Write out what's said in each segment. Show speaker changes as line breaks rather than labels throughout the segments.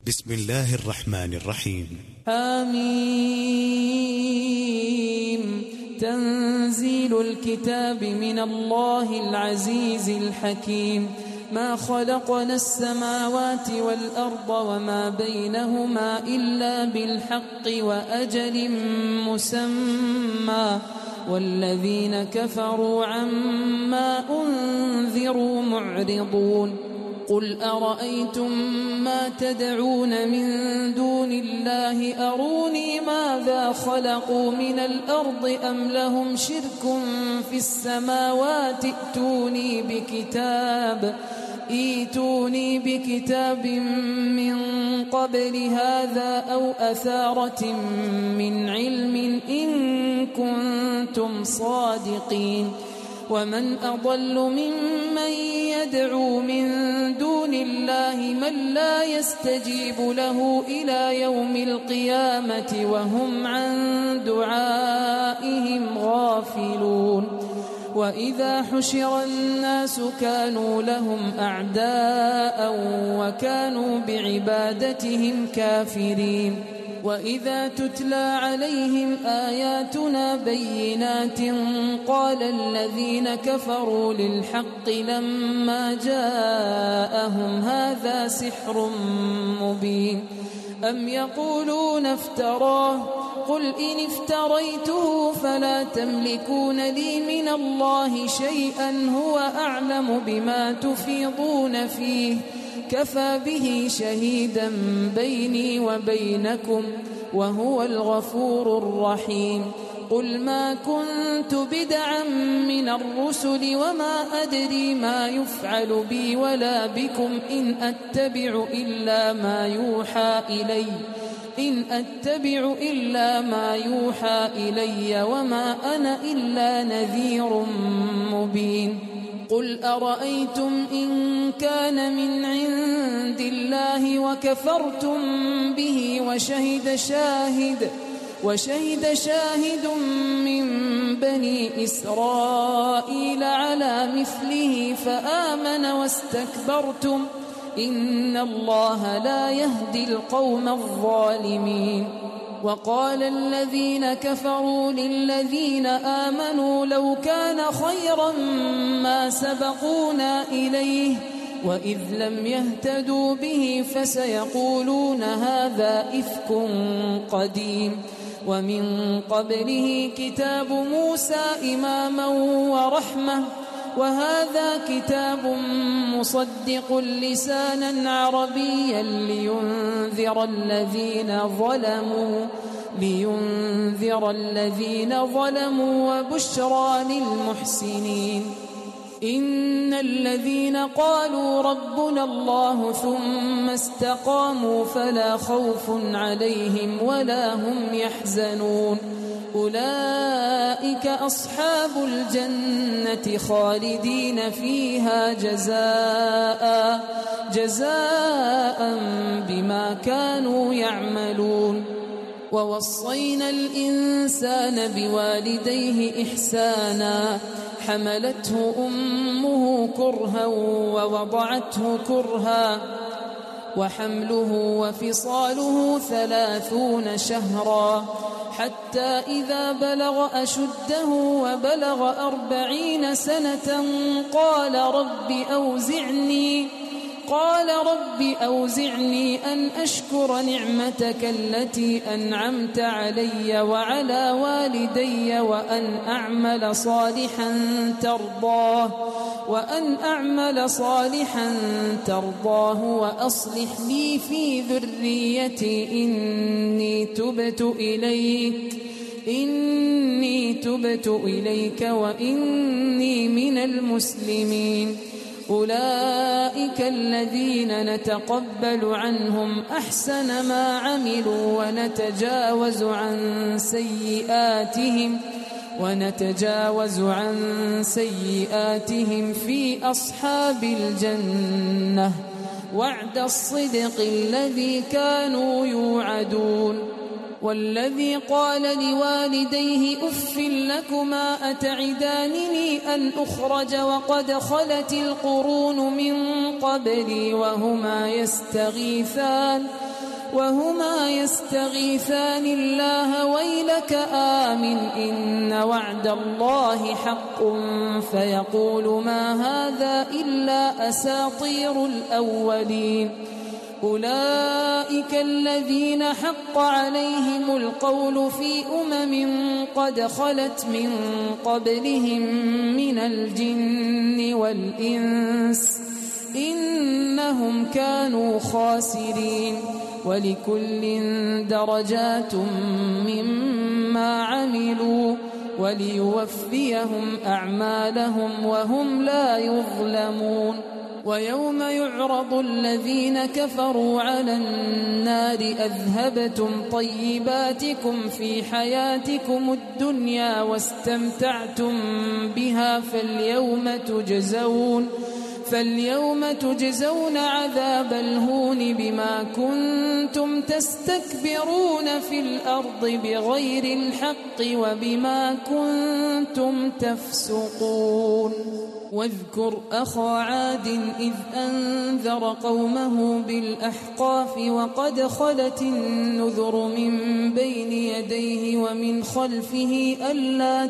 بسم الله الرحمن الرحيم.
آمين. تنزيل الكتاب من الله العزيز الحكيم. ما خلقنا السماوات والأرض وما بينهما إلا بالحق وأجل مسمى والذين كفروا عما أنذروا معرضون. قل أرأيتم ما تدعون من دون الله أروني ماذا خلقوا من الأرض أم لهم شرك في السماوات ائتوني بكتاب من قبل هذا أو أثارة من علم إن كنتم صادقين. ومن أضل ممن يدعو من دون الله من لا يستجيب له إلى يوم القيامة وهم عن دعائهم غافلون. وإذا حشر الناس كانوا لهم أعداء وكانوا بعبادتهم كافرين. وإذا تتلى عليهم آياتنا بينات قال الذين كفروا للحق لما جاءهم هذا سحر مبين. أم يقولون افتراه قل إن افتريته فلا تملكون لي من الله شيئا هو أعلم بما تفيضون فيه كفى به شهيدا بيني وبينكم وهو الغفور الرحيم. قل ما كنت بدعا من الرسل وما أدري ما يفعل بي ولا بكم إن أتبع إلا ما يوحى إلي وما أنا إلا نذير مبين. قل أرأيتم إن كان من عند الله وكفرتم به وشهد شاهد من بني إسرائيل على مثله فآمن واستكبرتم إن الله لا يهدي القوم الظالمين. وقال الذين كفروا للذين آمنوا لو كان خيرا ما سبقونا إليه وإذ لم يهتدوا به فسيقولون هذا إفك قديم. ومن قبله كتاب موسى إماما ورحمة وهذا كتاب مصدق لسانا عربيا لينذر الذين ظلموا وبشرى للمحسنين. إن الذين قالوا ربنا الله ثم استقاموا فلا خوف عليهم ولا هم يحزنون أولئك أصحاب الجنة خالدين فيها جزاء بما كانوا يعملون. ووصينا الإنسان بوالديه إحسانا حملته أمه كرها ووضعته كرها وحمله وفصاله 30 شهرا حتى إذا بلغ أشده وبلغ 40 سنة قال رب أوزعني أن أشكر نعمتك التي أنعمت علي وعلى والدي وأن أعمل صالحا ترضاه وأصلح لي في ذريتي إني تبت إليك وإني من المسلمين. أولئك الذين نتقبل عنهم أحسن ما عملوا ونتجاوز عن سيئاتهم في أصحاب الجنة وعد الصدق الذي كانوا يوعدون. والذي قال لوالديه أف لكما أتعدانني أن أخرج وقد خلت القرون من قبلي وهما يستغيثان الله ويلك آمن إن وعد الله حق فيقول ما هذا إلا أساطير الأولين أولئك الذين حق عليهم القول في قد خلت من قبلهم من الجن والإنس إنهم كانوا خاسرين ولكل درجات مما عملوا وليوفيهم أعمالهم وهم لا يظلمون ويوم يعرض الذين كفروا على النار أذهبتم طيباتكم في حياتكم الدنيا واستمتعتم بها فاليوم تجزون عذاب الهون بما كنتم تستكبرون في الأرض بغير الحق وبما كنتم تفسقون واذكر أخا عاد إذ أنذر قومه بالأحقاف وقد خلت النذر من بين يديه ومن خلفه ألا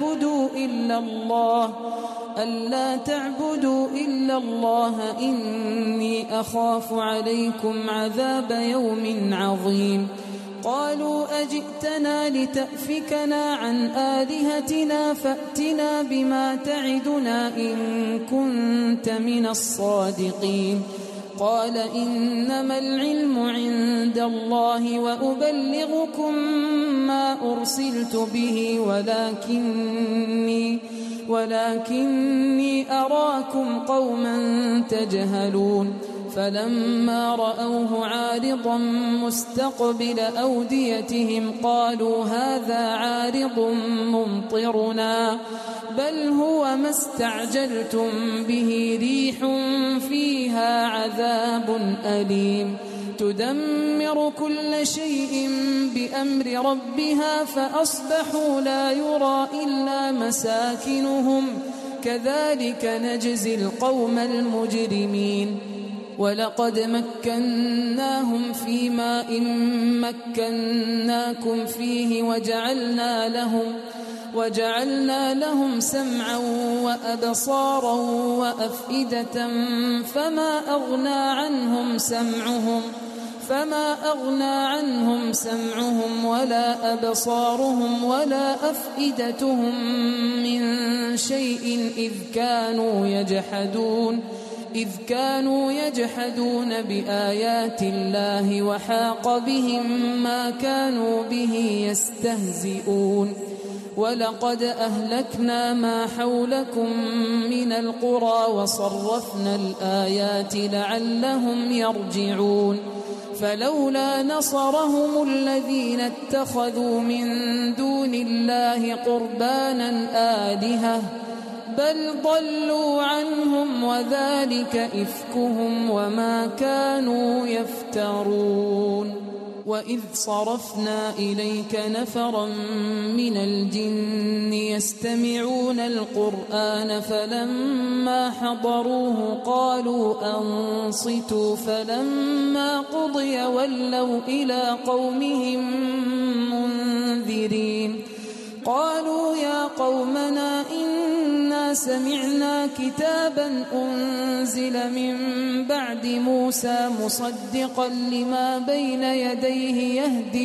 تعبدوا إلا الله إني أخاف عليكم عذاب يوم عظيم قالوا أجئتنا لتأفكنا عن آلهتنا فأتنا بما تعدنا إن كنت من الصادقين قال إنما العلم عند الله وأبلغكم ما أرسلت به ولكني أراكم قوما تجهلون فلما رأوه عارضا مستقبل أوديتهم قالوا هذا عارض ممطرنا بل هو ما استعجلتم به ريح فيها عذاب أليم تدمر كل شيء بأمر ربها فأصبحوا لا يرى إلا مساكنهم كذلك نجزي القوم المجرمين ولقد مكناهم في ماء مكناكم فيه وجعلنا لهم سمعا وأبصارا وأفئدة فما أغنى عنهم سمعهم ولا أبصارهم ولا أفئدتهم من شيء إذ كانوا يجحدون بآيات الله وحاق بهم ما كانوا به يستهزئون ولقد أهلكنا ما حولكم من القرى وصرفنا الآيات لعلهم يرجعون فلولا نصرهم الذين اتخذوا من دون الله قربانا آلهة بل ضلوا عنهم وذلك إفكهم وما كانوا يفترون وإذ صرفنا إليك نفرا من الجن يستمعون القرآن فلما حضروه قالوا أنصتوا فلما قضي ولوا إلى قومهم منذرين قالوا يا قومنا إنا سمعنا كتابا أنزل من بعد موسى مصدقا لما بين يديه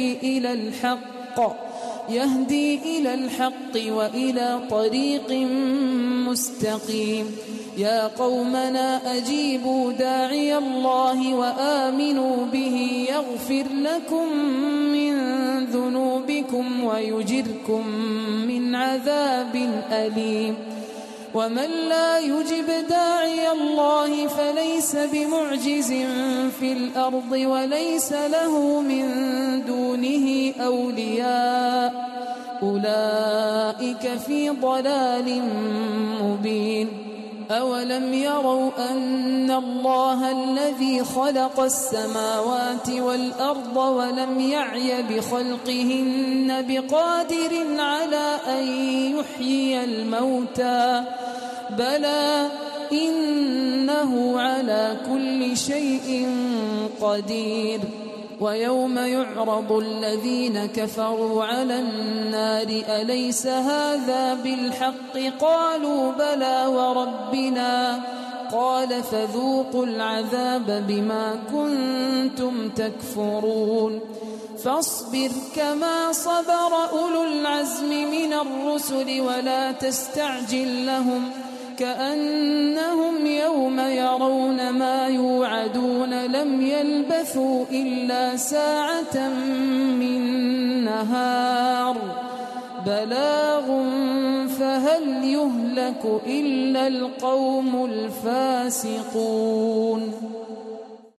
يهدي إلى الحق وإلى طريق مستقيم يا قومنا أجيبوا داعي الله وآمنوا به يغفر لكم من ذنوبكم ويجركم من عذاب أليم ومن لا يجب داعي الله فليس بمعجز في الأرض وليس له من دونه أولياء أولئك في ضلال مبين أولم يروا أن الله الذي خلق السماوات والأرض ولم يعي بخلقهن بقادر على أن يحيي الموتى بلى إنه على كل شيء قدير ويوم يعرض الذين كفروا على النار أليس هذا بالحق قالوا بلى وربنا قال فذوقوا العذاب بما كنتم تكفرون فاصبر كما صبر أولو العزم من الرسل ولا تستعجل لهم كأنهم يوم يرون ما يوعدون لم يلبثوا إلا ساعة من نهار بلاغ فهل يهلك إلا القوم الفاسقون